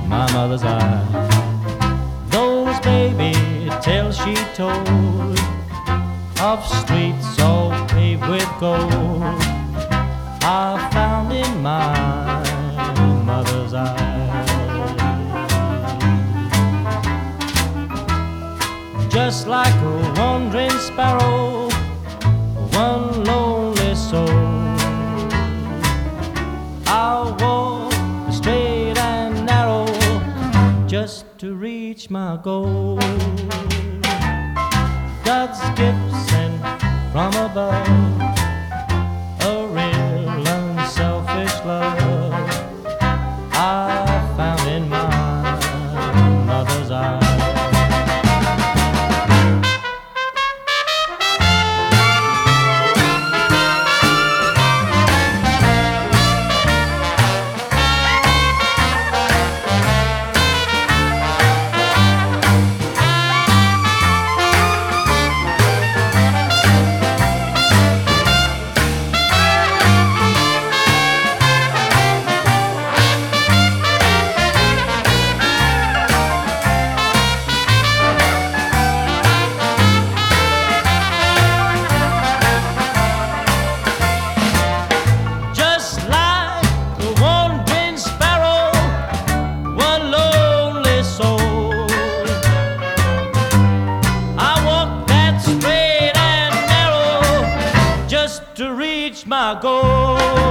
my mother's eyes. Those baby tales she told of streets all paved with gold, I found in my mother's eyes. Just like a wandering sparrow, one lonely soul, I'll walk straight and narrow just to reach my goal. God's gift sent from above, a real unselfish love I found in my mother's eyes. To reach my goal.